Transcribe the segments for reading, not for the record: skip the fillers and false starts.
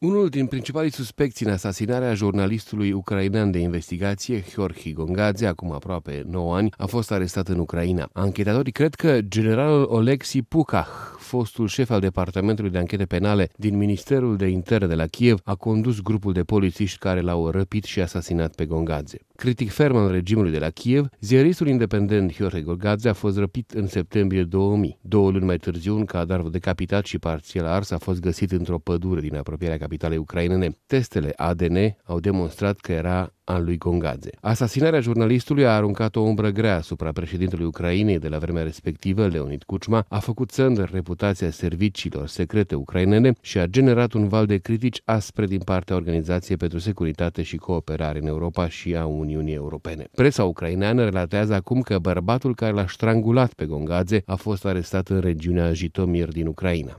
Unul din principalii suspecți în asasinarea jurnalistului ucrainean de investigație, Gheorghe Gongadze, acum aproape 9 ani, a fost arestat în Ucraina. Anchetatorii cred că generalul Oleksii Pukach, fostul șef al Departamentului de Anchete Penale din Ministerul de Interne de la Kiev, a condus grupul de polițiști care l-au răpit și asasinat pe Gongadze. Critic ferm al regimului de la Kiev, ziaristul independent Gheorghe Gongadze a fost răpit în septembrie 2000. 2 luni mai târziu, un cadavru decapitat și parțial ars a fost găsit într-o pădure din apropierea capitalei ucrainene. Testele ADN au demonstrat că era al lui Gongadze. Asasinarea jurnalistului a aruncat o umbră grea asupra președintelui Ucrainei de la vremea respectivă, Leonid Kuchma, a făcut țândă reputația serviciilor secrete ucrainene și a generat un val de critici aspre din partea Organizației pentru Securitate și Cooperare în Europa și a Uniunii Europene. Presa ucraineană relatează acum că bărbatul care l-a strangulat pe Gongadze a fost arestat în regiunea Jitomir din Ucraina.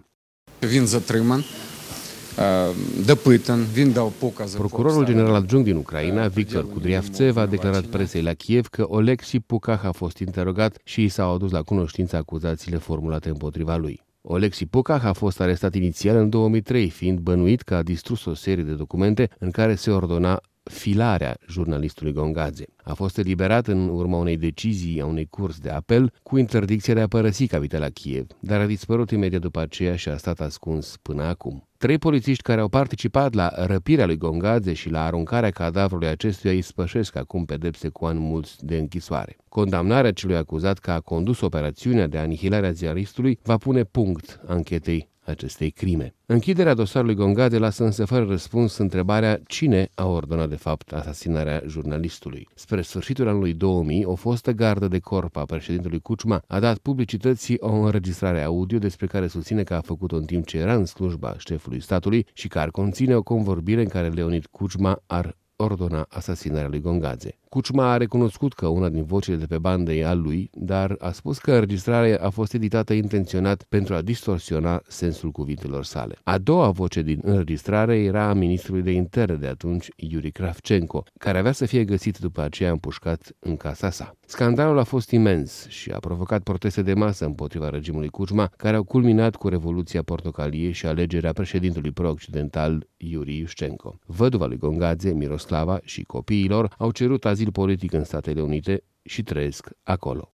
Procurorul general adjunct din Ucraina, Victor Kudryavtsev, a declarat presei la Kiev că Oleksii Pukach a fost interogat și i s-au adus la cunoștință acuzațiile formulate împotriva lui. Oleksii Pukach a fost arestat inițial în 2003, fiind bănuit că a distrus o serie de documente în care se ordona filarea jurnalistului Gongadze. A fost eliberat în urma unei decizii a unei curs de apel cu interdicția de a părăsi capitala Kiev, dar a dispărut imediat după aceea și a stat ascuns până acum. 3 polițiști care au participat la răpirea lui Gongadze și la aruncarea cadavrului acestuia îi spășesc acum pedepse cu ani mulți de închisoare. Condamnarea celui acuzat că a condus operațiunea de anihilare a ziaristului va pune punct anchetei acestei crime. Închiderea dosarului Gongadze lasă însă fără răspuns întrebarea cine a ordonat de fapt asasinarea jurnalistului. Spre sfârșitul anului 2000, o fostă gardă de corp a președintelui Kuchma a dat publicității o înregistrare audio despre care susține că a făcut-o în timp ce era în slujba șefului statului și care conține o convorbire în care Leonid Kuchma ar ordona asasinarea lui Gongadze. Kuchma a recunoscut că una din vocile de pe bandă e a lui, dar a spus că înregistrarea a fost editată intenționat pentru a distorsiona sensul cuvintelor sale. A doua voce din înregistrare era a ministrului de interne de atunci, Yuri Kravchenko, care avea să fie găsit după aceea împușcat în casa sa. Scandalul a fost imens și a provocat proteste de masă împotriva regimului Kuchma, care au culminat cu Revoluția Portocalie și alegerea președintelui pro-occidental Yuri Yushchenko. Văduva lui Gongadze, Miroslava, și copiilor au cerut azil politic în Statele Unite și trăiesc acolo.